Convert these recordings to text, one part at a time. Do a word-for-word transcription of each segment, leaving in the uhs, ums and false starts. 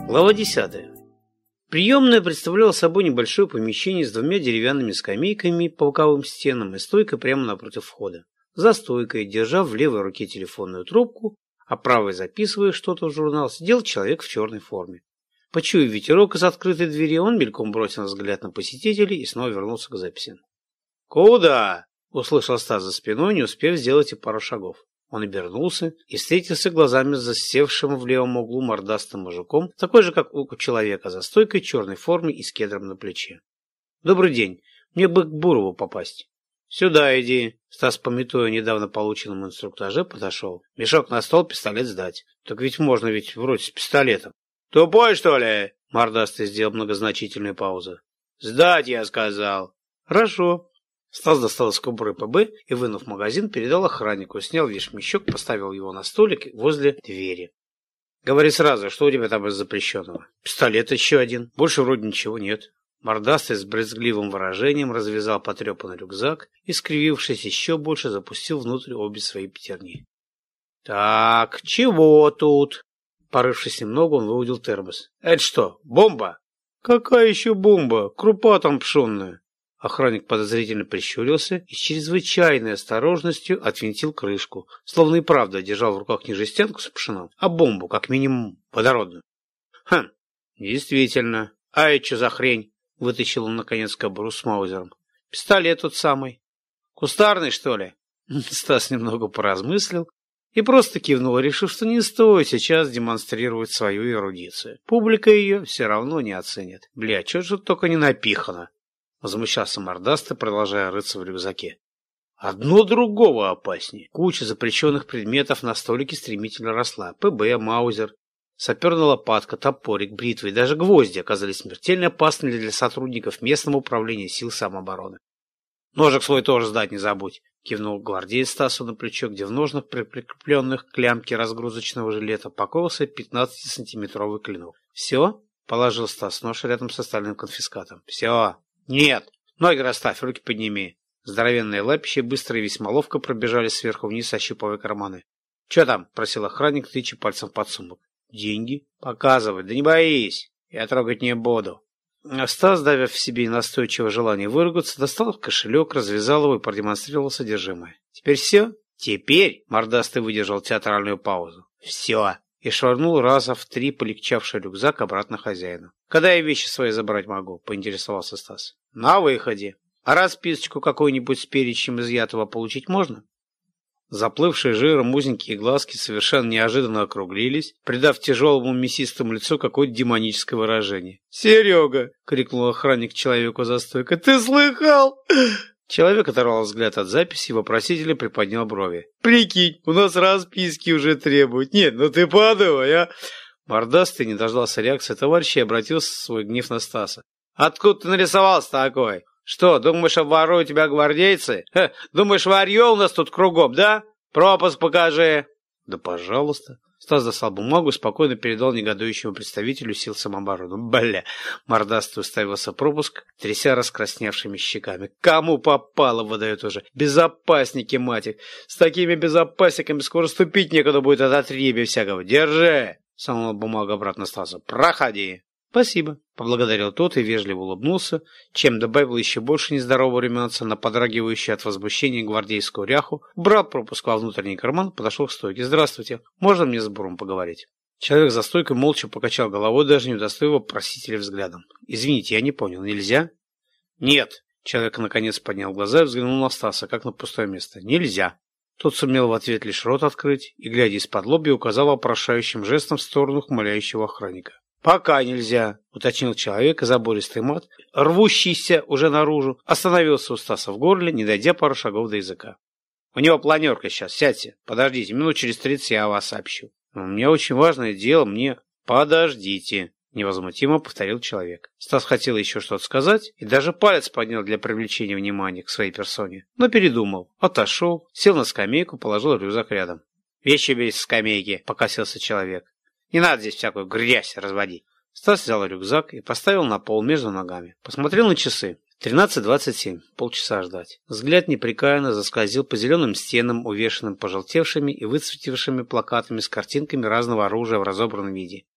Глава десятая. Приемная представляла собой небольшое помещение с двумя деревянными скамейками по боковым стенам и стойкой прямо напротив входа. За стойкой, держа в левой руке телефонную трубку, а правой записывая что-то в журнал, сидел человек в черной форме. Почуяв ветерок из открытой двери, он мельком бросил взгляд на посетителей и снова вернулся к записи. «Куда?» — услышал Стас за спиной, не успев сделать и пару шагов. Он обернулся и встретился глазами с засевшим в левом углу мордастым мужиком, такой же, как у человека, за стойкой черной формы и с кедром на плече. «Добрый день. Мне бы к Бурову попасть». «Сюда иди». Стас, памятуя о недавно полученном инструктаже, подошел. «Мешок на стол, пистолет сдать». «Так ведь можно ведь вроде с пистолетом». «Тупой, что ли?» Мордастый сделал многозначительную паузу. «Сдать, я сказал». «Хорошо». Стас достал из кобуры ПБ и, вынув магазин, передал охраннику, снял вещмешок, поставил его на столик возле двери. «Говори сразу, что у тебя там из запрещенного?» «Пистолет еще один. Больше вроде ничего нет». Мордастый с брезгливым выражением развязал потрепанный рюкзак и, скривившись еще больше, запустил внутрь обе свои пятерни. «Так, чего тут?» Порывшись немного, он выудил термос. «Это что, бомба?» «Какая еще бомба? Крупа там пшенная». Охранник подозрительно прищурился и с чрезвычайной осторожностью отвинтил крышку, словно и правда держал в руках не жестянку с пшеном, а бомбу, как минимум водородную. «Хм, действительно. А это что за хрень?» — вытащил он, наконец, кобуру с маузером. «Пистолет тот самый. Кустарный, что ли?» Стас немного поразмыслил и просто кивнул, решив, что не стоит сейчас демонстрировать свою эрудицию. Публика ее все равно не оценит. Бля, чё же только не напихано? Возмущался мордастый, продолжая рыться в рюкзаке. Одно другого опаснее. Куча запрещенных предметов на столике стремительно росла. ПБ, маузер, саперная лопатка, топорик, бритвы и даже гвозди оказались смертельно опасными для сотрудников местного управления сил самообороны. «Ножик свой тоже сдать не забудь», — кивнул гвардеец Стасу на плечо, где в ножнах, прикрепленных к лямке разгрузочного жилета, покоился пятнадцатисантиметровый клинок. «Все?» — положил Стас нож рядом с остальным конфискатом. «Все». «Нет! Ноги расставь, руки подними!» Здоровенные лапищи быстро и весьма ловко пробежали сверху вниз, ощупывая карманы. «Че там?» — просил охранник, тыча пальцем под сумок. «Деньги?» «Показывай, да не боись! Я трогать не буду!» Стас, давя в себе настойчивое желание выругаться, достал кошелек, развязал его и продемонстрировал содержимое. «Теперь все?» «Теперь?» — мордастый выдержал театральную паузу. «Все!» И швырнул раза в три полегчавший рюкзак обратно хозяину. «Когда я вещи свои забрать могу?» — поинтересовался Стас. «На выходе. А расписочку какую-нибудь с перечнем изъятого получить можно?» Заплывшие жиром узенькие глазки совершенно неожиданно округлились, придав тяжелому мясистому лицу какое-то демоническое выражение. «Серега!» — крикнул охранник человеку за стойкой. «Ты слыхал?» Человек оторвал взгляд от записи и вопросительно приподнял брови. «Прикинь, у нас расписки уже требуют. Нет, ну ты подумай, а!» Мордастый не дождался реакции товарища и обратился свой гнев на Стаса. «Откуда ты нарисовался такой? Что, думаешь, обворуют тебя гвардейцы? Ха, думаешь, варье у нас тут кругом, да? Пропуск покажи!» «Да пожалуйста!» Стас достал бумагу и спокойно передал негодующему представителю сил самообороны. «Бля!» Мордастый уставился пропуск, тряся раскрасневшими щеками. «Кому попало выдают уже? Безопасники, мать их! С такими безопасниками скоро ступить некуда будет от отребья всякого! Держи!» Сунул бумагу обратно Стасу. «Проходи!» «Спасибо», — поблагодарил тот и вежливо улыбнулся, чем добавил еще больше нездорового румянца на подрагивающую от возмущения гвардейскую ряху, брал пропуск во внутренний карман, подошел к стойке. «Здравствуйте, можно мне с Буром поговорить?» Человек за стойкой молча покачал головой, даже не удостоив просителя взглядом. «Извините, я не понял, нельзя?» «Нет», — человек наконец поднял глаза и взглянул на Стаса, как на пустое место. «Нельзя». Тот сумел в ответ лишь рот открыть и, глядя из-под лобья, указал вопрошающим жестом в сторону хмыляющего охранника. «Пока нельзя», — уточнил человек, и забористый мат, рвущийся уже наружу, остановился у Стаса в горле, не дойдя пару шагов до языка. «У него планерка сейчас, сядьте, подождите, минут через тридцать я вас сообщу». «У меня очень важное дело, мне...» «Подождите», — невозмутимо повторил человек. Стас хотел еще что-то сказать и даже палец поднял для привлечения внимания к своей персоне, но передумал, отошел, сел на скамейку, положил рюкзак рядом. «Вещи бери с скамейки», — покосился человек. «Не надо здесь всякую грязь разводить». Стас взял рюкзак и поставил на пол между ногами. Посмотрел на часы. тринадцать двадцать семь. Полчаса ждать. Взгляд непрекаянно заскользил по зеленым стенам, увешанным пожелтевшими и выцветившими плакатами с картинками разного оружия в разобранном виде.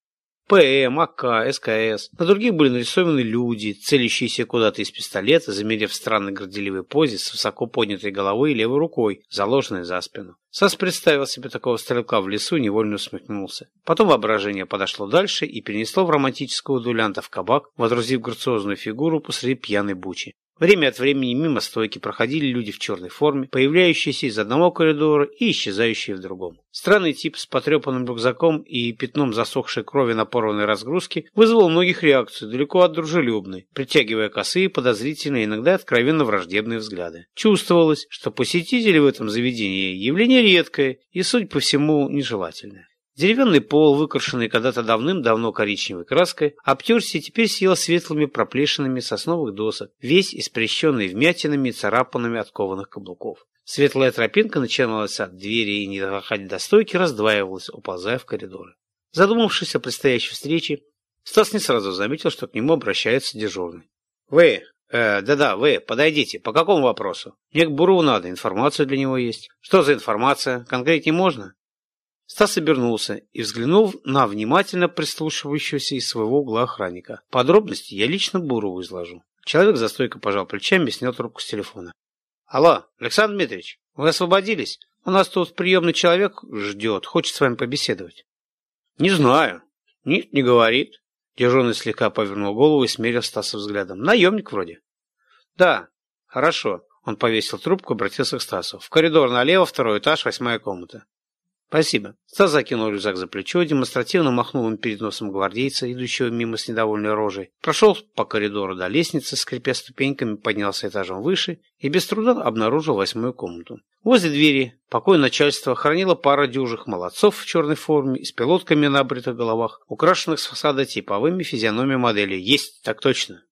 ПМ, АК, СКС. На других были нарисованы люди, целящиеся куда-то из пистолета, замерев в странной горделивой позе с высоко поднятой головой и левой рукой, заложенной за спину. Стас представил себе такого стрелка в лесу и невольно усмехнулся. Потом воображение подошло дальше и перенесло в романтического дуэлянта в кабак, водрузив грациозную фигуру посреди пьяной бучи. Время от времени мимо стойки проходили люди в черной форме, появляющиеся из одного коридора и исчезающие в другом. Странный тип с потрепанным рюкзаком и пятном засохшей крови на порванной разгрузке вызвал у многих реакцию, далеко от дружелюбной, притягивая косые, подозрительные, иногда откровенно враждебные взгляды. Чувствовалось, что посетители в этом заведении явление редкое и, судя по всему, нежелательное. Деревянный пол, выкрашенный когда-то давным-давно коричневой краской, обтерся и теперь сиял светлыми проплешинами сосновых досок, весь испрещенный вмятинами и царапанами от кованых каблуков. Светлая тропинка начиналась от двери и, не доходя до стойки, раздваивалась, уползая в коридоры. Задумавшись о предстоящей встрече, Стас не сразу заметил, что к нему обращается дежурный. «Вы, э, да-да, вы, подойдите. По какому вопросу? Мне к Бурову надо, информация для него есть». «Что за информация? Конкретнее можно?» Стас обернулся и взглянул на внимательно прислушивающегося из своего угла охранника. Подробности я лично Бурову изложу. Человек за стойкой пожал плечами и снял трубку с телефона. «Алло, Александр Дмитриевич, вы освободились? У нас тут приемный человек ждет, хочет с вами побеседовать». «Не знаю. Нет, не говорит». Дежурный слегка повернул голову и смерил Стаса взглядом. «Наемник вроде». «Да, хорошо». Он повесил трубку и обратился к Стасу. «В коридор налево, второй этаж, восьмая комната». «Спасибо». Стас закинул рюкзак за плечо, демонстративно махнул им перед носом гвардейца, идущего мимо с недовольной рожей, прошел по коридору до лестницы, скрипя ступеньками, поднялся этажом выше и без труда обнаружил восьмую комнату. Возле двери покой начальства хранила пара дюжих молодцов в черной форме и с пилотками на обритых головах, украшенных с фасада типовыми физиономиями модели. «Есть, так точно».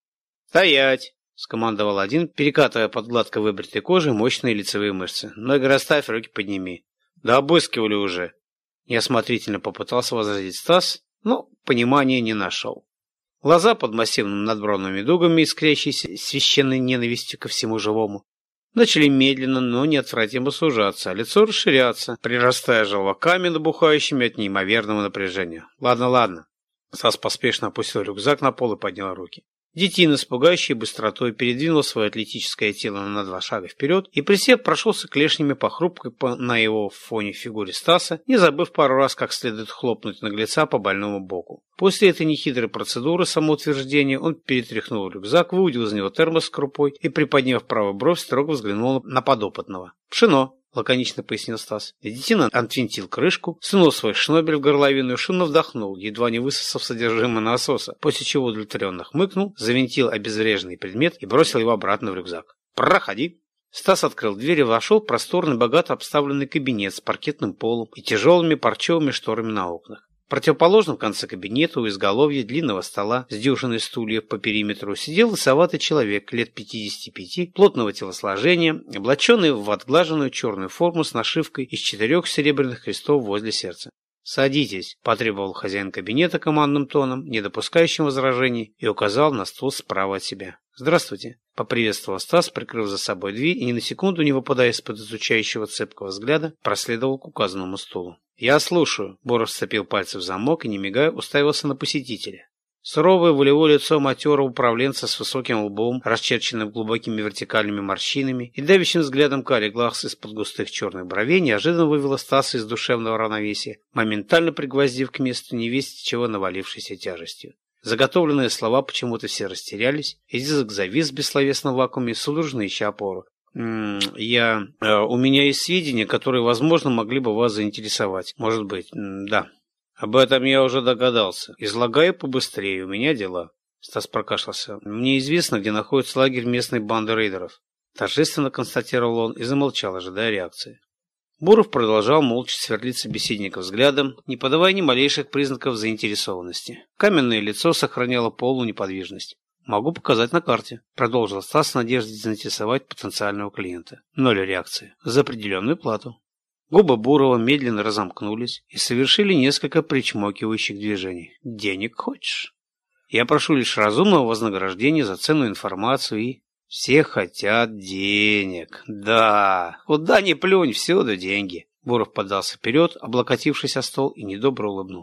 «Стоять!» — скомандовал один, перекатывая под гладко выбритой кожей мощные лицевые мышцы. «Ноги расставь, руки подними». «Да обыскивали уже», — неосмотрительно попытался возразить Стас, но понимания не нашел. Глаза под массивными надбровными дугами, искрящиеся священной ненавистью ко всему живому, начали медленно, но неотвратимо сужаться, а лицо расширяться, прирастая желваками, набухающими от неимоверного напряжения. «Ладно, ладно». Стас поспешно опустил рюкзак на пол и поднял руки. Детина с пугающей быстротой передвинул свое атлетическое тело на два шага вперед и, присев, прошелся клешнями по хрупкой по, на его фоне фигуре Стаса, не забыв пару раз как следует хлопнуть наглеца по больному боку. После этой нехитрой процедуры самоутверждения он перетряхнул рюкзак, выудил из него термос с крупой и, приподняв правую бровь, строго взглянул на подопытного. «Пшено», — лаконично пояснил Стас. Детина отвинтил крышку, сунул свой шнобель в горловину и шумно вдохнул, едва не высосав содержимое насоса, после чего удовлетворенно хмыкнул, завинтил обезвреженный предмет и бросил его обратно в рюкзак. «Проходи». Стас открыл дверь и вошел в просторный, богато обставленный кабинет с паркетным полом и тяжелыми парчевыми шторами на окнах. В противоположном конце кабинета у изголовья длинного стола с дюжиной стульев по периметру сидел лысоватый человек лет пятидесяти пяти, плотного телосложения, облаченный в отглаженную черную форму с нашивкой из четырех серебряных крестов возле сердца. «Садитесь», — потребовал хозяин кабинета командным тоном, не допускающим возражений, и указал на стул справа от себя. «Здравствуйте», — поприветствовал Стас, прикрыв за собой дверь и ни на секунду не выпадая из-под изучающего цепкого взгляда, проследовал к указанному стулу. «Я слушаю», — Боров сцепил пальцы в замок и, не мигая, уставился на посетителя. Суровое волевое лицо матерого управленца с высоким лбом, расчерченным глубокими вертикальными морщинами и давящим взглядом карих глаз из-под густых черных бровей неожиданно вывело Стаса из душевного равновесия, моментально пригвоздив к месту невесть чего навалившейся тяжестью. Заготовленные слова почему-то все растерялись, и язык завис в бессловесном вакууме, судорожно ища опору. «Я... Э, у меня есть сведения, которые, возможно, могли бы вас заинтересовать. Может быть, да». «Об этом я уже догадался. Излагаю побыстрее, у меня дела». Стас прокашлялся. «Мне известно, где находится лагерь местной банды рейдеров». Торжественно констатировал он и замолчал, ожидая реакции. Буров продолжал молча сверлить собеседника взглядом, не подавая ни малейших признаков заинтересованности. Каменное лицо сохраняло полную неподвижность. «Могу показать на карте», — продолжил Стас с надеждой заинтересовать потенциального клиента. Ноль реакции. За определенную плату. Губы Бурова медленно разомкнулись и совершили несколько причмокивающих движений. «Денег хочешь? Я прошу лишь разумного вознаграждения за ценную информацию и...» «Все хотят денег. Да, куда ни плюнь, всюду деньги». Буров подался вперед, облокотившись о стол, и недобро улыбнулся.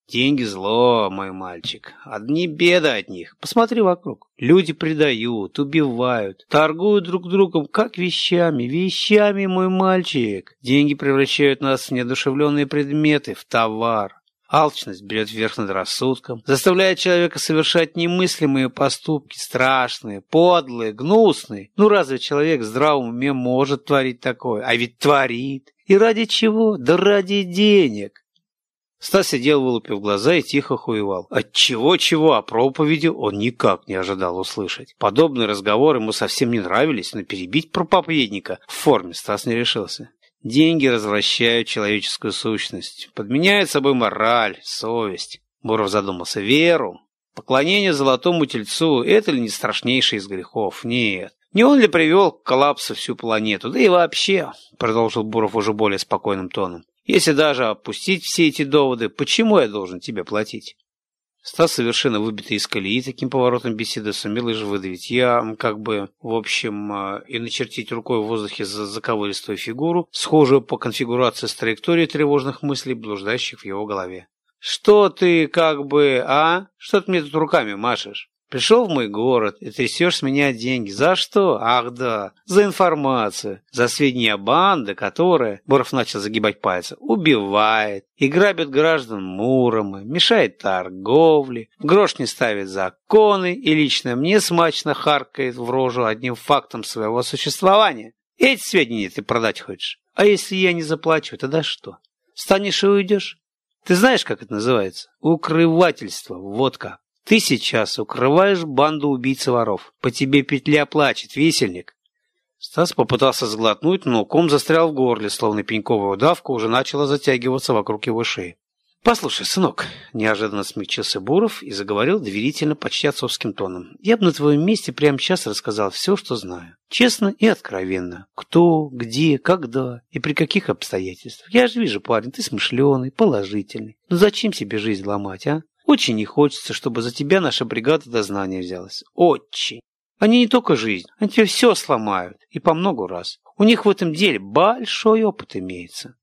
Деньги зло, мой мальчик. Одни беды от них. Посмотри вокруг. Люди предают, убивают, торгуют друг другом, как вещами. Вещами, мой мальчик. Деньги превращают нас в неодушевленные предметы, в товар. Алчность берет верх над рассудком, заставляет человека совершать немыслимые поступки, страшные, подлые, гнусные. Ну разве человек в здравом уме может творить такое? А ведь творит. И ради чего? Да ради денег. Стас сидел, вылупив глаза, и тихо хуевал. От чего-чего, а проповеди он никак не ожидал услышать. Подобные разговоры ему совсем не нравились, но перебить проповедника в форме Стас не решился. Деньги развращают человеческую сущность, подменяют собой мораль, совесть. Буров задумался. Веру. Поклонение золотому тельцу – это ли не страшнейший из грехов? Нет. Не он ли привел к коллапсу всю планету? Да и вообще, продолжил Буров уже более спокойным тоном. Если даже опустить все эти доводы, почему я должен тебе платить? Стас, совершенно выбитый из колеи таким поворотом беседы, сумел лишь выдавить. Я, как бы, в общем, и начертить рукой в воздухе заковыристую фигуру, схожую по конфигурации с траекторией тревожных мыслей, блуждающих в его голове. Что ты, как бы, а? Что ты мне тут руками машешь? Пришел в мой город и трясешь с меня деньги. За что? Ах да, за информацию, за сведения банды, которая, Буров начал загибать пальцы, убивает и грабит граждан Мурома, мешает торговле, в грош не ставит законы и лично мне смачно харкает в рожу одним фактом своего существования. Эти сведения ты продать хочешь? А если я не заплачу, тогда что? Встанешь и уйдешь? Ты знаешь, как это называется? Укрывательство, вот как. Ты сейчас укрываешь банду убийц и воров. По тебе петля плачет, висельник. Стас попытался сглотнуть, но ком застрял в горле, словно пеньковая удавка уже начала затягиваться вокруг его шеи. «Послушай, сынок», – неожиданно смягчился Буров и заговорил доверительно, почти отцовским тоном. «Я бы на твоем месте прямо сейчас рассказал все, что знаю. Честно и откровенно. Кто, где, когда и при каких обстоятельствах. Я же вижу, парень, ты смышленый, положительный. Ну зачем себе жизнь ломать, а? Очень не хочется, чтобы за тебя наша бригада дознания взялась. Очень. Они не только жизнь, они тебе все сломают. И по много раз. У них в этом деле большой опыт имеется».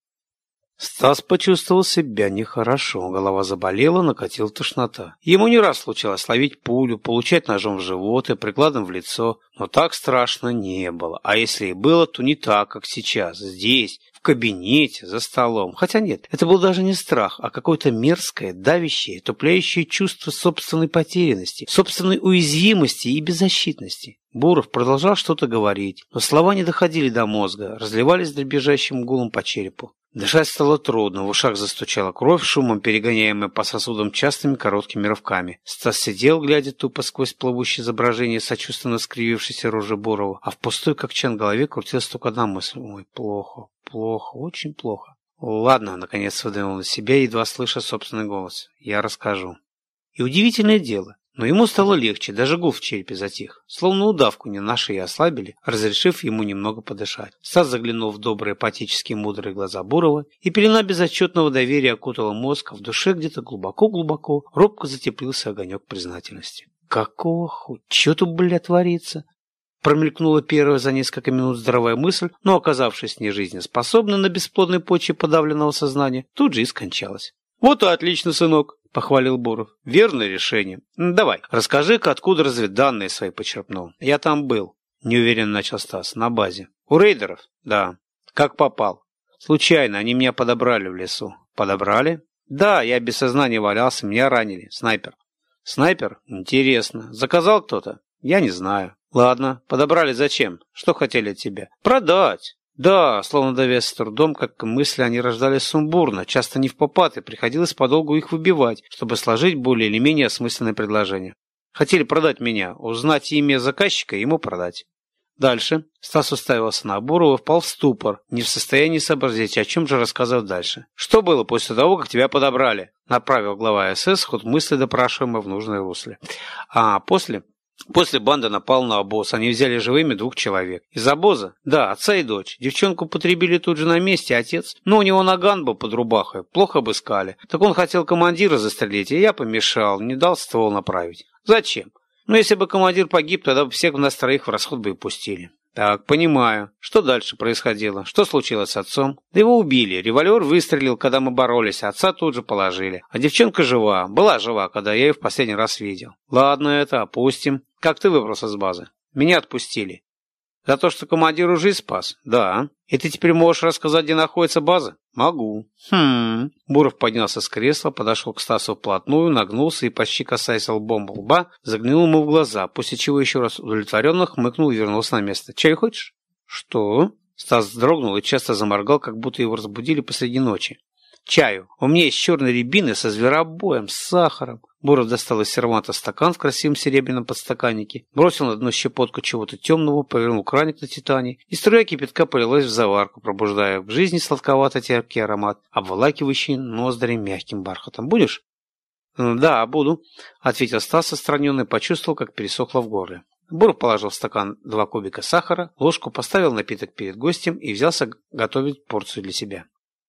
Стас почувствовал себя нехорошо. Голова заболела, накатила тошнота. Ему не раз случалось ловить пулю, получать ножом в живот и прикладом в лицо. Но так страшно не было. А если и было, то не так, как сейчас. Здесь, в кабинете, за столом. Хотя нет, это был даже не страх, а какое-то мерзкое, давящее, тупляющее чувство собственной потерянности, собственной уязвимости и беззащитности. Буров продолжал что-то говорить, но слова не доходили до мозга, разливались дребезжащим гулом по черепу. Дышать стало трудно, в ушах застучала кровь, шумом перегоняемая по сосудам частыми короткими рывками. Стас сидел, глядя тупо сквозь плывущее изображение сочувственно скривившейся рожи Бурова, а в пустой, как чан, голове крутилась только одна мысль. Ой, плохо, плохо, очень плохо. Ладно, наконец выдавил на себя, едва слыша собственный голос. Я расскажу. И удивительное дело. Но ему стало легче, даже гул в черепе затих. Словно удавку не на шее ослабили, разрешив ему немного подышать. Стас заглянул в добрые, апатические, мудрые глаза Бурова, и пелена безотчетного доверия окутала мозг, а в душе где-то глубоко-глубоко робко затеплился огонек признательности. «Какого хуй? Чё тут, бля, творится?» Промелькнула первая за несколько минут здравая мысль, но, оказавшись нежизнеспособной на бесплодной почве подавленного сознания, тут же и скончалась. «Вот и отлично, сынок», — похвалил Буров. «Верное решение. Давай, расскажи-ка, откуда разведданные свои почерпнул. Я там был», — неуверенно начал Стас. «На базе». «У рейдеров?» «Да». «Как попал?» «Случайно, они меня подобрали в лесу». «Подобрали?» «Да, я без сознания валялся, меня ранили. Снайпер». «Снайпер? Интересно. Заказал кто-то?» «Я не знаю». «Ладно, подобрали зачем? Что хотели от тебя?» «Продать». Да, словно давясь с трудом, как мысли, они рождались сумбурно, часто не впопад, и приходилось подолгу их выбивать, чтобы сложить более или менее осмысленное предложение. Хотели продать меня, узнать имя заказчика и ему продать. Дальше Стас уставился на Бурова и впал в ступор, не в состоянии сообразить, о чем же рассказывать дальше. «Что было после того, как тебя подобрали?» — направил глава СС ход мысли допрашиваемого в нужное русло. «А после?» После банда напала на обоз, они взяли живыми двух человек. Из обоза? Да, отца и дочь. Девчонку потребили тут же на месте, отец. Но у него наган был под рубахой, плохо обыскали. Так он хотел командира застрелить, и я помешал, не дал ствол направить. Зачем? Ну, если бы командир погиб, тогда бы всех нас троих в расход бы и пустили. Так, понимаю. Что дальше происходило? Что случилось с отцом? Да его убили. Револьвер выстрелил, когда мы боролись, а отца тут же положили. А девчонка жива. Была жива, когда я ее в последний раз видел. Ладно, это опустим. Как ты выбрался с базы? Меня отпустили. За то, что командиру жизнь спас? Да. И ты теперь можешь рассказать, где находится база? Могу. Хм. Буров поднялся с кресла, подошел к Стасу вплотную, нагнулся и, почти касаясь лбом лба, заглянул ему в глаза, после чего еще раз удовлетворенно хмыкнул и вернулся на место. Чай хочешь? Что? Стас вздрогнул и часто заморгал, как будто его разбудили посреди ночи. Чаю. У меня есть черной рябины со зверобоем, с сахаром. Буров достал из серванта стакан в красивом серебряном подстаканнике, бросил на дно щепотку чего-то темного, повернул краник на титане, и струя кипятка полилась в заварку, пробуждая в жизни сладковато-терпкий аромат, обволакивающий ноздри мягким бархатом. Будешь? Да, буду, ответил Стас отстраненно и почувствовал, как пересохло в горле. Буров положил в стакан два кубика сахара, ложку, поставил напиток перед гостем и взялся готовить порцию для себя.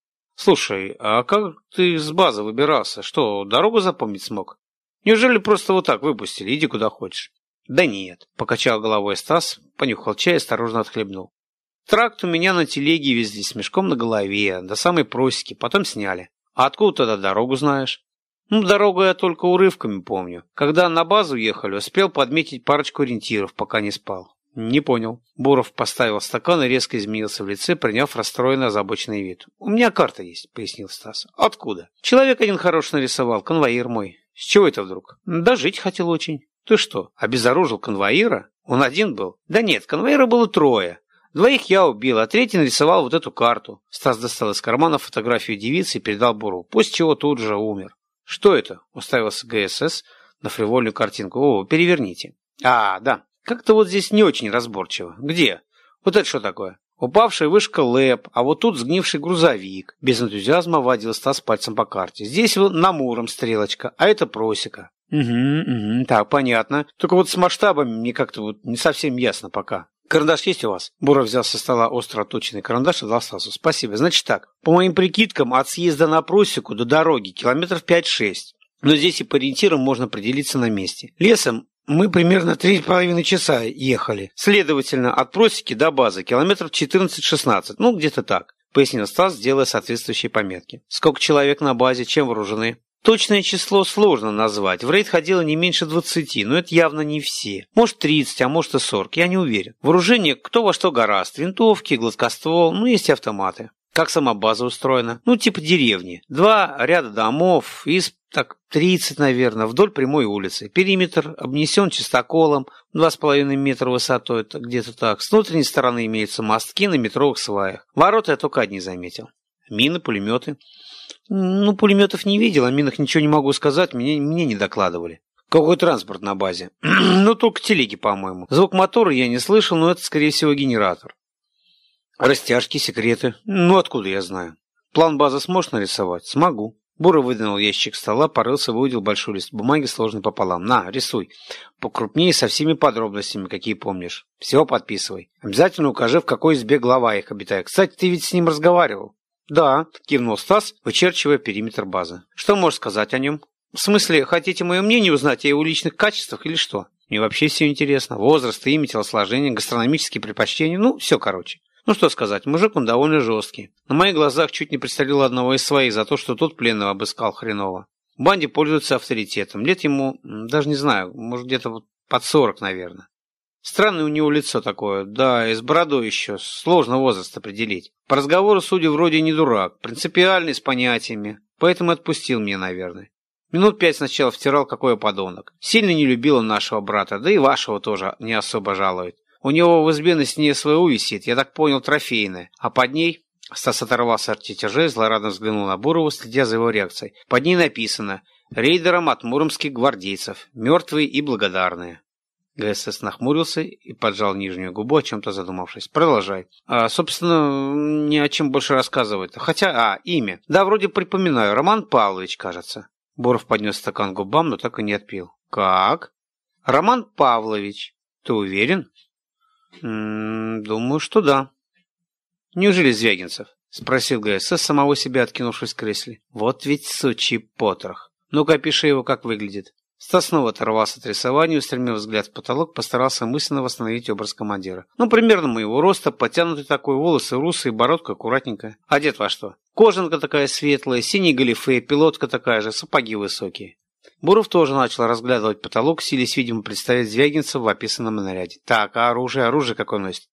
Слушай, а как ты с базы выбирался? Что, дорогу запомнить смог? Неужели просто вот так выпустили? Иди куда хочешь. Да нет, покачал головой Стас, понюхал чай и осторожно отхлебнул. Тракт у меня на телеге везли с мешком на голове, до самой просеки, потом сняли. А откуда тогда дорогу знаешь? Ну, дорогу я только урывками помню. Когда на базу ехали, успел подметить парочку ориентиров, пока не спал. Не понял. Буров поставил стакан и резко изменился в лице, приняв расстроенный озабоченный вид. У меня карта есть, пояснил Стас. Откуда? Человек один хороший нарисовал, конвоир мой. С чего это вдруг? Да жить хотел очень. Ты что, обезоружил конвоира? Он один был? Да нет, конвоира было трое. Двоих я убил, а третий нарисовал вот эту карту. Стас достал из кармана фотографию девицы и передал Бурову, после чего тут же умер. Что это? Уставился ГСС на фривольную картинку. О, переверните. А, да. Как-то вот здесь не очень разборчиво. Где? Вот это что такое? Упавшая вышка ЛЭП, а вот тут сгнивший грузовик. Без энтузиазма водил Стас пальцем по карте. Здесь вот на Муром стрелочка, а это просека. Угу, угу, так, понятно. Только вот с масштабами мне как-то вот не совсем ясно пока. Карандаш есть у вас? Буров взял со стола остро отточенный карандаш и дал Стасу. Спасибо. Значит так, по моим прикидкам, от съезда на просеку до дороги километров пять-шесть. Но здесь и по ориентирам можно определиться на месте. Лесом мы примерно три с половиной часа ехали. Следовательно, от просеки до базы километров четырнадцать-шестнадцать. Ну, где-то так, пояснил Стас, делая соответствующие пометки. Сколько человек на базе, чем вооружены? Точное число сложно назвать. В рейд ходило не меньше двадцати, но это явно не все. Может тридцать, а может и сорок, я не уверен. Вооружение кто во что гораст. Винтовки, гладкоствол, ну есть автоматы. Как сама база устроена? Ну, типа деревни. Два ряда домов, из так тридцать, наверное, вдоль прямой улицы. Периметр обнесен чистоколом, два с половиной метра высотой, где-то так. С внутренней стороны имеются мостки на метровых сваях. Ворота я только одни заметил. Мины, пулеметы. Ну, пулеметов не видел, о минах ничего не могу сказать, мне, мне не докладывали. Какой транспорт на базе? Ну, только телеги, по-моему. Звук мотора я не слышал, но это, скорее всего, генератор. Растяжки, секреты. Ну, откуда я знаю? План базы сможешь нарисовать? Смогу. Буров выдвинул ящик стола, порылся, выудил большой лист бумаги, сложенный пополам. На, рисуй. Покрупнее, со всеми подробностями, какие помнишь. Всего подписывай. Обязательно укажи, в какой избе глава их обитает. Кстати, ты ведь с ним разговаривал? Да, кивнул Стас, вычерчивая периметр базы. Что можешь сказать о нем? В смысле, хотите мое мнение узнать о его личных качествах или что? Мне вообще все интересно. Возраст, имя, телосложение, гастрономические предпочтения, ну, все короче. Ну что сказать, мужик он довольно жесткий. На моих глазах чуть не пристрелил одного из своих за то, что тот пленного обыскал хреново. В банде пользуется авторитетом. Лет ему, даже не знаю, может где-то вот под сорок, наверное. Странное у него лицо такое, да, и с бородой еще, сложно возраст определить. По разговору, судя, вроде не дурак, принципиальный, с понятиями, поэтому отпустил меня, наверное. Минут пять сначала втирал, какой я подонок. Сильно не любил он нашего брата, да и вашего тоже не особо жалует. У него в избе на стене СВУ висит, я так понял, трофейная, а под ней... Стас оторвался от тетяжей, злорадно взглянул на Бурова, следя за его реакцией. Под ней написано «Рейдерам от муромских гвардейцев, мертвые и благодарные». ГСС нахмурился и поджал нижнюю губу, о чем-то задумавшись. Продолжай. А, собственно, не о чем больше рассказывать. Хотя, а, имя. Да, вроде припоминаю. Роман Павлович, кажется. Буров поднес стакан к губам, но так и не отпил. Как? Роман Павлович. Ты уверен? М-м, думаю, что да. Неужели Звягинцев? Спросил ГСС, самого себя откинувшись в кресле. Вот ведь сучий потрох. Ну-ка, опиши его, как выглядит. Стас снова оторвался от рисования, устремив взгляд в потолок, постарался мысленно восстановить образ командира. Ну, примерно моего роста, подтянутый такой, волосы русые, бородка аккуратненькая. Одет во что? Кожанка такая светлая, синий галифе, пилотка такая же, сапоги высокие. Буров тоже начал разглядывать потолок, силясь, видимо, представить Звягинцева в описанном наряде. Так, а оружие, оружие какое носит?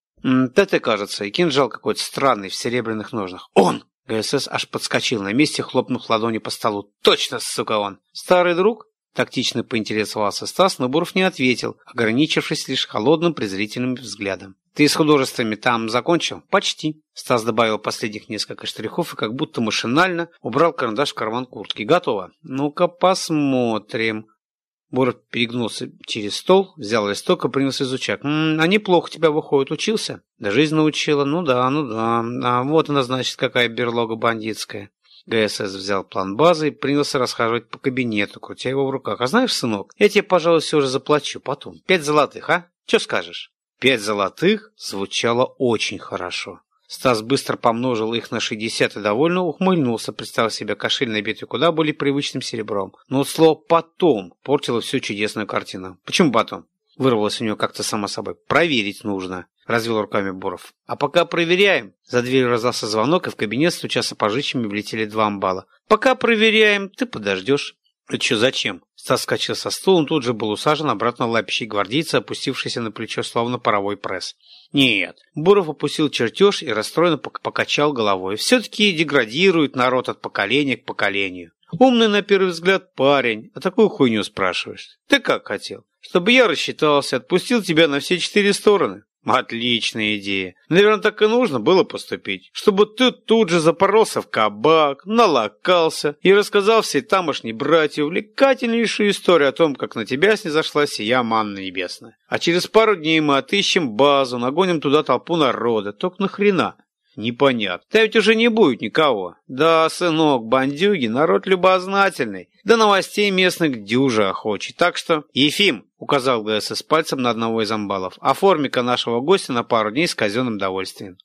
ТТ, кажется, и кинжал какой-то странный, в серебряных ножнах. Он! ГСС аж подскочил на месте, хлопнув ладонью по столу. Точно, сука, он! Старый друг? Тактично поинтересовался Стас, но Буров не ответил, ограничившись лишь холодным презрительным взглядом. «Ты с художествами там закончил?» «Почти». Стас добавил последних несколько штрихов и как будто машинально убрал карандаш в карман куртки. «Готово. Ну-ка посмотрим». Буров перегнулся через стол, взял листок и принялся изучать. «М-м, а неплохо тебя выходит. Учился?» «Да жизнь научила. Ну да, ну да. А вот она, значит, какая берлога бандитская». ГСС взял план базы и принялся расхаживать по кабинету, крутя его в руках. «А знаешь, сынок, я тебе, пожалуй, все же заплачу потом. Пять золотых, а? Че скажешь?» Пять золотых звучало очень хорошо. Стас быстро помножил их на шестьдесят и довольно ухмыльнулся, представив себе кошель, набитый куда более привычным серебром. Но вот слово «потом» портило всю чудесную картину. «Почему потом?» Вырвалось у него как-то само собой. «Проверить нужно», — развел руками Буров. «А пока проверяем». За дверью раздался звонок, и в кабинет, стуча сапожищами, влетели два амбала. «Пока проверяем, ты подождешь». «Это что, зачем?» Стас вскочил со стула, он тут же был усажен обратно лапищей гвардейца, опустившийся на плечо, словно паровой пресс. «Нет». Буров опустил чертеж и расстроенно покачал головой. «Все-таки деградирует народ от поколения к поколению. Умный, на первый взгляд, парень, а такую хуйню спрашиваешь. Ты как хотел? Чтобы я рассчитался, отпустил тебя на все четыре стороны?» «Отличная идея. Наверное, так и нужно было поступить. Чтобы ты тут же запоролся в кабак, налокался и рассказал всей тамошней братье увлекательнейшую историю о том, как на тебя снизошла сия манна небесная. А через пару дней мы отыщем базу, нагоним туда толпу народа. Только нахрена?» «Непонятно. Да ведь уже не будет никого. Да, сынок, бандюги, народ любознательный. Да новостей местных дюжа охочий. Так что...» «Ефим», — указал ГСС пальцем на одного из амбалов, — «оформи-ка нашего гостя на пару дней с казенным довольствием».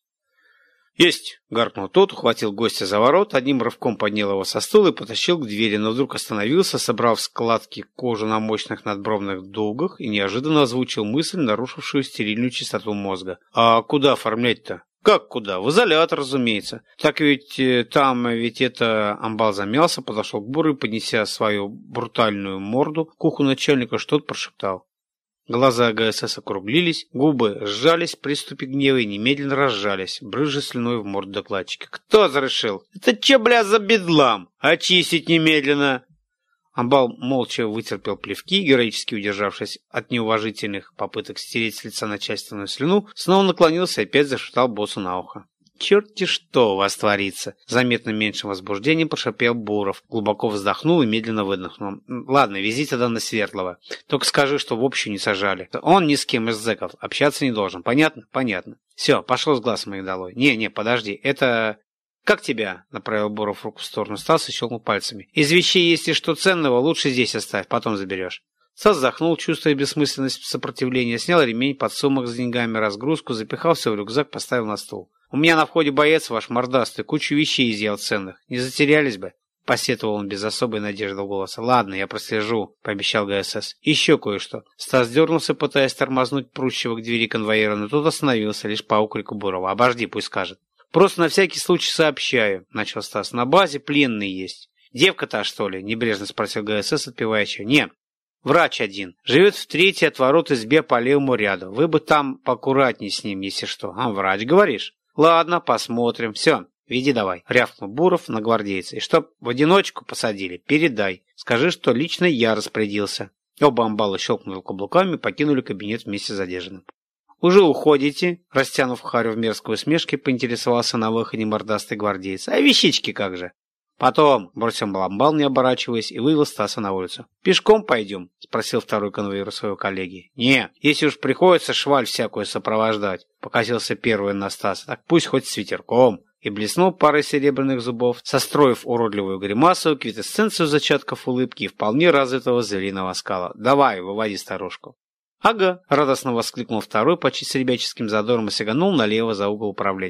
«Есть!» — гаркнул тот, ухватил гостя за ворот, одним рывком поднял его со стула и потащил к двери, но вдруг остановился, собрав складки кожи на мощных надбровных дугах и неожиданно озвучил мысль, нарушившую стерильную чистоту мозга. «А куда оформлять-то?» «Как куда? В изолятор, разумеется. Так ведь э, там ведь это...» Амбал замялся, подошел к Буру и, поднеся свою брутальную морду к уху начальника, что-то прошептал. Глаза ГСС округлились, губы сжались в приступе гнева и немедленно разжались, брызжа слюной в морду докладчика. «Кто разрешил? Это че, бля, за бедлам? Очистить немедленно!» Амбал молча вытерпел плевки, героически удержавшись от неуважительных попыток стереть с лица начальственную слюну, снова наклонился и опять зашептал боссу на ухо. «Черт-те что у вас творится!» Заметно меньшим возбуждением прошипел Буров, глубоко вздохнул и медленно выдохнул. «Ладно, вези тогда на Светлого. Только скажи, что в общую не сажали. Он ни с кем из зэков общаться не должен. Понятно? Понятно. Все, пошло с глаз моих долой. Не-не, подожди, это...» «Как тебя?» — направил Буров руку в сторону Стаса и щелкнул пальцами. «Из вещей, если что ценного, лучше здесь оставь, потом заберешь». Стас вздохнул, чувствуя бессмысленность сопротивления, снял ремень, подсумок с деньгами, разгрузку, запихал все в рюкзак, поставил на стол. «У меня на входе боец ваш мордастый, кучу вещей изъял ценных. Не затерялись бы?» — посетовал он без особой надежды в голосе. «Ладно, я прослежу», — пообещал ГСС. «Еще кое-что». Стас дернулся, пытаясь тормознуть прущего к двери конвоира, но тот остановился лишь по окрику Бурова. «Обожди, пусть скажет». «Просто на всякий случай сообщаю», — начал Стас. «На базе пленный есть». «Девка-то, что ли?» — небрежно спросил ГСС, отпивая чай. «Не, врач один. Живет в третьей от ворот избе по левому ряду. Вы бы там поаккуратней с ним, если что». «А, врач, говоришь?» «Ладно, посмотрим. Все, веди давай», — рявкнул Буров на гвардейца. «И чтоб в одиночку посадили, передай. Скажи, что лично я распорядился». Оба амбала щелкнули каблуками и покинули кабинет вместе с задержанным. «Уже уходите?» — растянув харю в мерзкой усмешке, поинтересовался на выходе мордастый гвардеец. «А вещички как же?» «Потом», — бросил амбал, не оборачиваясь, и вывел Стаса на улицу. «Пешком пойдем?» — спросил второй конвоир своего коллеги. «Не, если уж приходится шваль всякую сопровождать», — покосился первый на Стаса. «Так пусть хоть с ветерком». И блеснул парой серебряных зубов, состроив уродливую гримасу, квитэссенцию зачатков улыбки и вполне развитого звериного скала. «Давай, выводи старушку». «Ага!» — радостно воскликнул второй, почти с ребяческим задором, и сиганул налево за угол управления.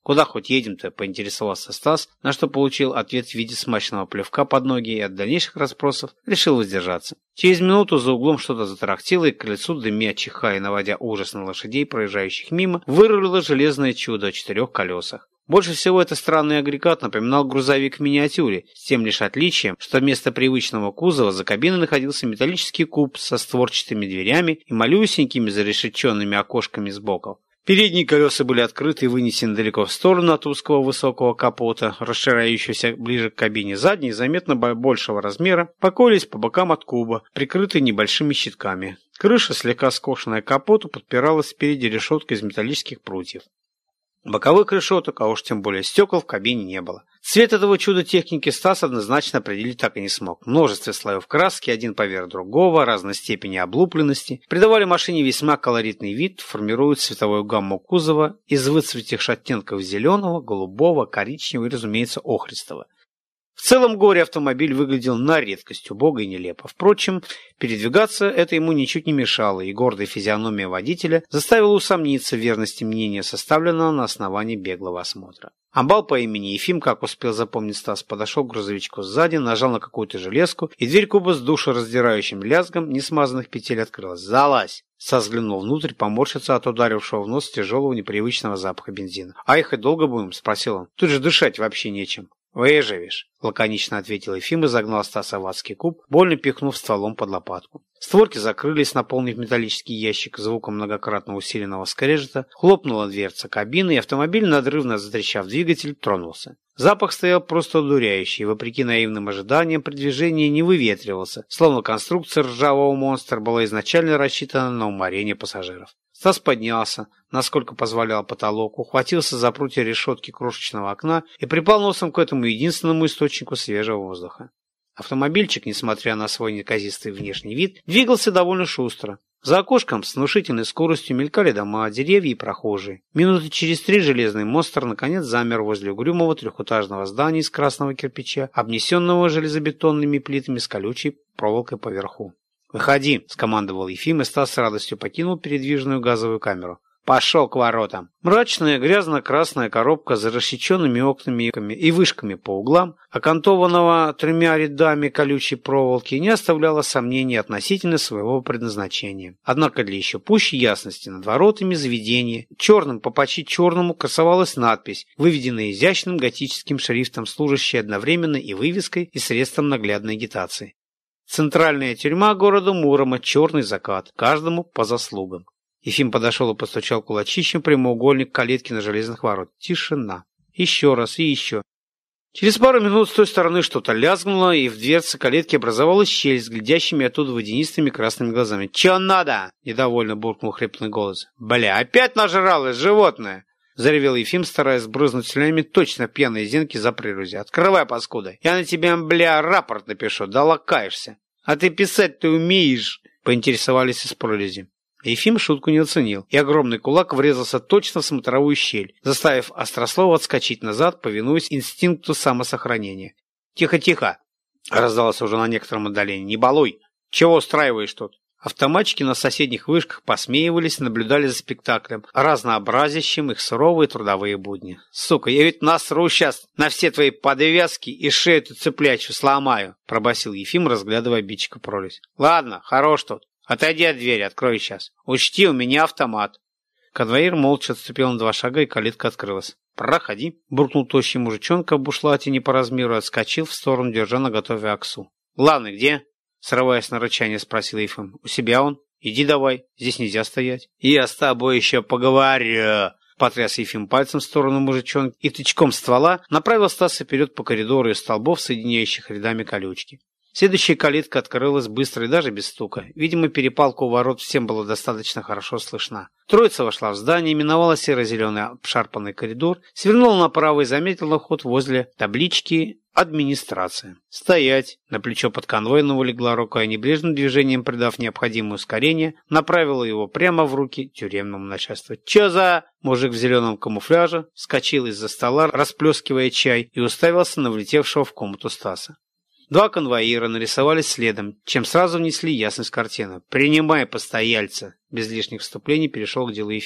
«Куда хоть едем-то?» – поинтересовался Стас, на что получил ответ в виде смачного плевка под ноги и от дальнейших расспросов решил воздержаться. Через минуту за углом что-то затарахтело, и к крыльцу, дымя, чихая и наводя ужас на лошадей, проезжающих мимо, вырулило железное чудо о четырех колесах. Больше всего этот странный агрегат напоминал грузовик в миниатюре, с тем лишь отличием, что вместо привычного кузова за кабиной находился металлический куб со створчатыми дверями и малюсенькими зарешеченными окошками сбоку. Передние колеса были открыты и вынесены далеко в сторону от узкого высокого капота, расширяющегося ближе к кабине. Задние, заметно большего размера, покоились по бокам от куба, прикрытые небольшими щитками. Крыша, слегка скошенная к капоту, подпиралась спереди решеткой из металлических прутьев. Боковых решеток, а уж тем более стекол, в кабине не было. Цвет этого чуда техники Стас однозначно определить так и не смог. Множество слоев краски, один поверх другого, разной степени облупленности, придавали машине весьма колоритный вид, формируют цветовую гамму кузова из выцветших оттенков зеленого, голубого, коричневого и, разумеется, охристого. В целом горе автомобиль выглядел на редкость убого и нелепо. Впрочем, передвигаться это ему ничуть не мешало, и гордая физиономия водителя заставила усомниться в верности мнения, составленного на основании беглого осмотра. Амбал по имени Ефим, как успел запомнить Стас, подошел к грузовичку сзади, нажал на какую-то железку, и дверь куба с душераздирающим лязгом несмазанных петель открылась. «Залазь!» Стас взглянул внутрь, поморщился от ударившего в нос тяжелого непривычного запаха бензина. «А ехать долго будем?» – спросил он. «Тут же дышать вообще нечем». «Выживешь», — лаконично ответил Ефим и загнал Стаса в адский куб, больно пихнув стволом под лопатку. Створки закрылись, наполнив металлический ящик звуком многократно усиленного скрежета, хлопнула дверца кабины, и автомобиль, надрывно затрещав двигатель, тронулся. Запах стоял просто одуряющий, и, вопреки наивным ожиданиям, при движении не выветривался, словно конструкция ржавого монстра была изначально рассчитана на уморение пассажиров. Стас поднялся, насколько позволял потолок, ухватился за прутья решетки крошечного окна и припал носом к этому единственному источнику свежего воздуха. Автомобильчик, несмотря на свой неказистый внешний вид, двигался довольно шустро. За окошком с внушительной скоростью мелькали дома, деревья и прохожие. Минуты через три железный монстр наконец замер возле угрюмого трехэтажного здания из красного кирпича, обнесенного железобетонными плитами с колючей проволокой поверху. «Выходи», — скомандовал Ефим, и Стас с радостью покинул передвижную газовую камеру. «Пошел к воротам». Мрачная грязно-красная коробка с расщеченными окнами и вышками по углам, окантованного тремя рядами колючей проволоки, не оставляла сомнений относительно своего предназначения. Однако для еще пущей ясности над воротами заведения черным по почти черному красовалась надпись, выведенная изящным готическим шрифтом, служащая одновременно и вывеской, и средством наглядной агитации. Центральная тюрьма города Мурома, черный закат, каждому по заслугам. Ефим подошел и постучал кулачищем прямоугольник калитки на железных ворот. Тишина. Еще раз и еще. Через пару минут с той стороны что-то лязгнуло, и в дверце калитки образовалась щель с глядящими оттуда водянистыми красными глазами. «Чё надо?» – недовольно буркнул хриплый голос. «Бля, опять нажралось животное!» – заревел Ефим, стараясь сбрызнуть слюнями точно пьяные зенки за прирузи. «Открывай, паскуда! Я на тебя, бля, рапорт напишу, да лакаешься!» «А ты писать ты умеешь?» – поинтересовались из прорези. Ефим шутку не оценил, и огромный кулак врезался точно в смотровую щель, заставив Острослова отскочить назад, повинуясь инстинкту самосохранения. «Тихо, тихо!» – раздалось уже на некотором отдалении. «Не балуй! Чего устраиваешь тут?» Автоматчики на соседних вышках посмеивались и наблюдали за спектаклем, разнообразящим их суровые трудовые будни. «Сука, я ведь насру сейчас на все твои подвязки и шею-то цыплячью сломаю!» – пробасил Ефим, разглядывая обидчика прорезь. «Ладно, хорош тут. Отойди от двери, открой сейчас. Учти, у меня автомат». Конвоир молча отступил на два шага, и калитка открылась. «Проходи», – буркнул тощий мужичонка в бушлате не по размеру и отскочил в сторону, держа наготове аксу. «Главный где?» – срываясь на рычание, спросил Ефим. «У себя он. Иди давай, здесь нельзя стоять». «Я с тобой еще поговорю», – потряс Ефим пальцем в сторону мужичонки и тычком ствола направил Стаса вперед по коридору из столбов, соединяющих рядами колючки. Следующая калитка открылась быстро и даже без стука. Видимо, перепалка у ворот всем было достаточно хорошо слышна. Троица вошла в здание, миновала серо-зеленый обшарпанный коридор, свернула направо и заметила ход возле таблички «Администрация». «Стоять!» На плечо подконвойного легла рука и небрежным движением, придав необходимое ускорение, направила его прямо в руки тюремному начальству. «Чё за...» Мужик в зеленом камуфляже вскочил из-за стола, расплескивая чай, и уставился на влетевшего в комнату Стаса. Два конвоира нарисовались следом, чем сразу внесли ясность картины. «Принимай, постояльца!» Без лишних вступлений перешел к делу Ефим.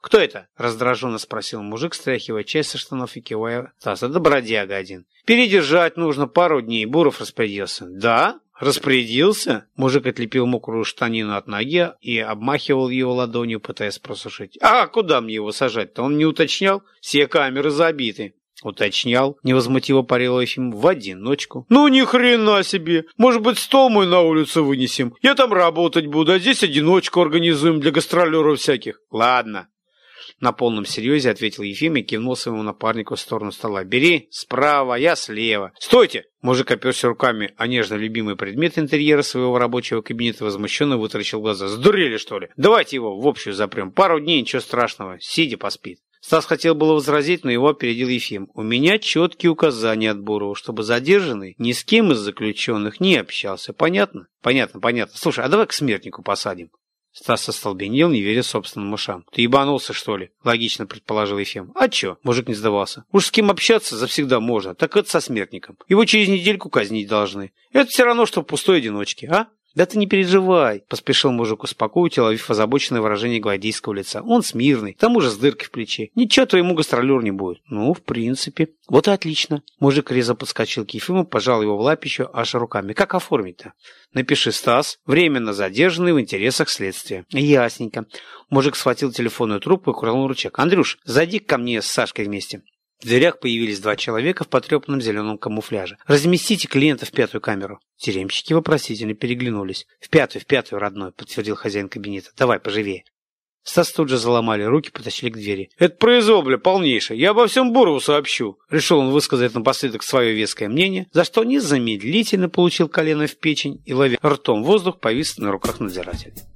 «Кто это?» – раздраженно спросил мужик, стряхивая часть со штанов и кивая. «Стас, это бродяга один. Передержать нужно пару дней». Буров распорядился. «Да? Распорядился?» Мужик отлепил мокрую штанину от ноги и обмахивал его ладонью, пытаясь просушить. «А куда мне его сажать-то? Он не уточнял? Все камеры забиты». «Уточнял», — невозмутиво парил Ефим, — «в одиночку». «Ну ни хрена себе! Может быть, стол мой на улицу вынесем? Я там работать буду, а здесь одиночку организуем для гастролеров всяких». «Ладно». На полном серьезе ответил Ефим и кивнул своему напарнику в сторону стола. «Бери справа, я слева». «Стойте!» Мужик оперся руками о нежно любимый предмет интерьера своего рабочего кабинета и возмущенно вытаращил глаза. «Сдурели, что ли? Давайте его в общую запрем. Пару дней, ничего страшного. Сидя поспит». Стас хотел было возразить, но его опередил Ефим. «У меня четкие указания от Бурова, чтобы задержанный ни с кем из заключенных не общался. Понятно?» «Понятно, понятно. Слушай, а давай к смертнику посадим». Стас остолбенел, не веря собственным ушам. «Ты ебанулся, что ли?» — логично предположил Ефим. «А чё?» — мужик не сдавался. «Уж с кем общаться завсегда можно, так это со смертником. Его через недельку казнить должны. Это все равно, что в пустой одиночке, а?» «Да ты не переживай», — поспешил мужик успокоить, уловив озабоченное выражение гвардейского лица. «Он смирный, к тому же с дыркой в плече. Ничего твоему гастролер не будет». «Ну, в принципе». «Вот и отлично». Мужик резко подскочил к Ефиму, пожал его в лапищу аж руками. «Как оформить-то?» «Напиши, Стас, временно задержанный в интересах следствия». «Ясненько». Мужик схватил телефонную трубку и крутанул рычаг. «Андрюш, зайди ко мне с Сашкой вместе». В дверях появились два человека в потрепанном зеленом камуфляже. «Разместите клиента в пятую камеру». Тюремщики вопросительно переглянулись. «В пятую, в пятую, родной», — подтвердил хозяин кабинета. «Давай, поживее». Стас тут же заломали руки, потащили к двери. «Это произвол, бля, полнейший. Я обо всем Бурову сообщу». Решил он высказать напоследок свое веское мнение, за что незамедлительно получил колено в печень и, ловя ртом воздух, повис на руках надзирателя.